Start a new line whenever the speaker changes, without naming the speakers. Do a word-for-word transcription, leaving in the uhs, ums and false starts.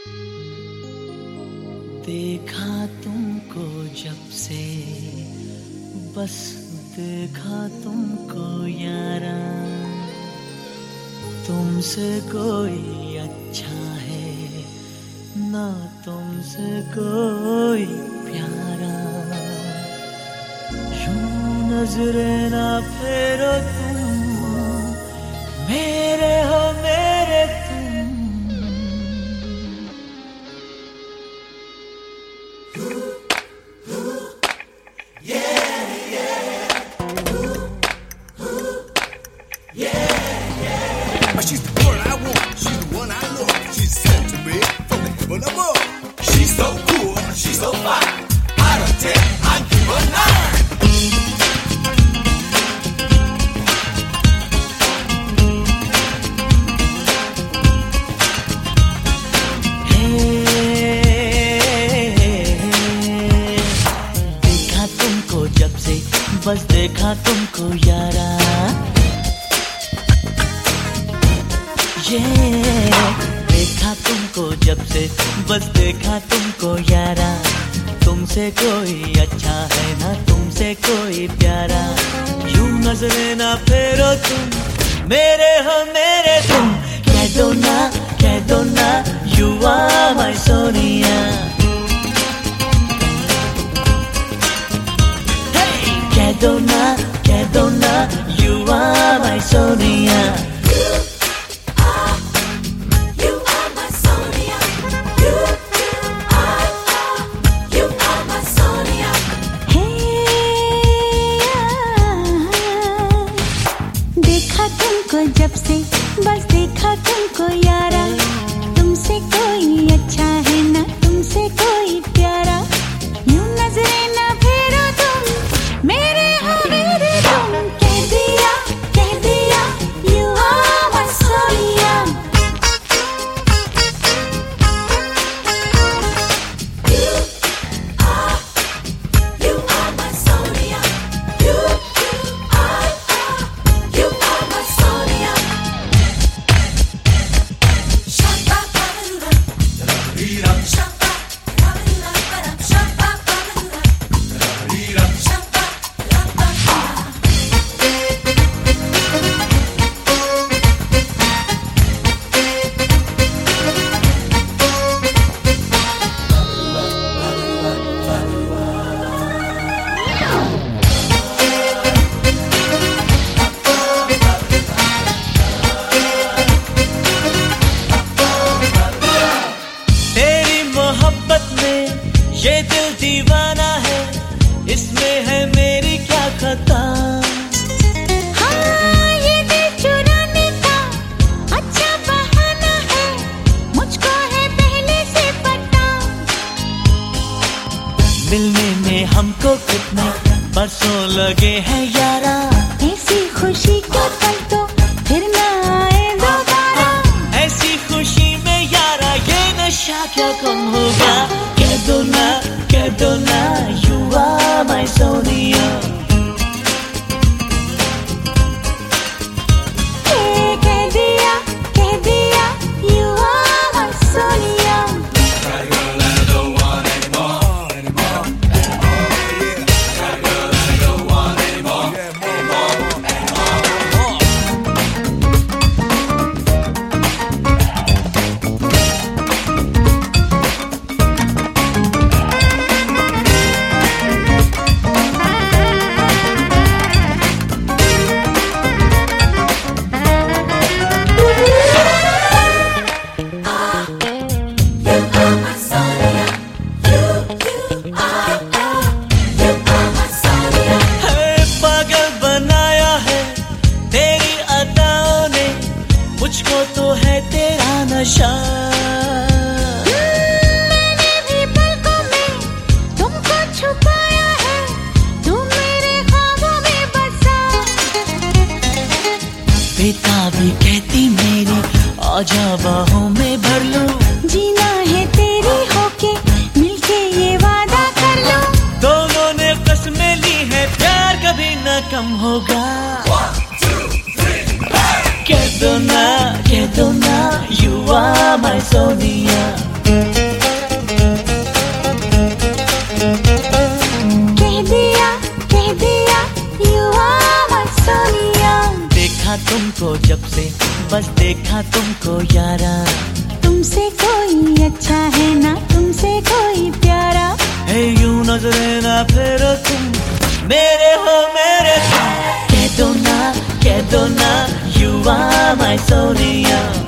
देखा तुमको जब से, बस देखा तुमको यारा, तुमसे कोई अच्छा है ना, तुमसे कोई प्यारा। यूं नजरे ना फेरो तुम, मेरे हो मेरे तुम।
She's the one I want, she's the one I know. She's sent to me from the heaven above. She's so cool, she's so fine. Out of ten, I'd give her nine.
देखा तुमको जब से, बस देखा तुमको यारा, ये देखा तुमको जब से, बस देखा तुमको यारा, तुमसे कोई अच्छा है ना, तुमसे कोई प्यारा। यूं नजरे ना फेरो तुम, मेरे हो मेरे तुम। कह दो ना, कह दो ना, you are my Sonia. Hey! कह दो ना, कह दो ना, you are my सोनिया।
तुमको जब से, बस देखा तुमको यारा, तुमसे कोई अच्छा है ना, तुमसे कोई प्यारा। यूं नजरे ना फेरो तुम, मेरे हो मेरे तुम। कह दिया, कह दिया, you are my Sonia. You are, you are my Sonia. You, you are, you are my Sonia.
ये दिल दीवाना है, इसमें है मेरी क्या खता।
हाँ, ये दिल चुराने का अच्छा बहाना है, मुझको है पहले से पता।
मिलने में हमको कितने बरसों लगे हैं यारा,
ऐसी खुशी का पल तो फिर ना आए दोबारा।
ऐसी खुशी में यारा ये नशा क्या कम होगा। कह दो ना, कह दो ना, you are my सोनिया।
कह दिया, कह दिया, you are my सोनिया।
मुझको तो है तेरा नशा।
मैंने भी पलकों में तुमको छुपाया है, तुम मेरे ख्वाबों में बसा।
पिता भी कहती मेरी आजा बाहों में भर लो,
जीना है तेरी होके मिलके ये वादा कर लो।
दोनों ने कसमें ली है प्यार कभी न कम होगा। कह दो ना, कह दो ना, you are my सोनिया। देखा तुमको जब से, बस देखा तुमको यारा।
तुमसे कोई अच्छा है ना तुमसे कोई प्यारा।
है यूं नजरे ना फेरो तुम, मेरे हो मेरे तुम। कह दो ना, कह दो ना, you are my सोनिया।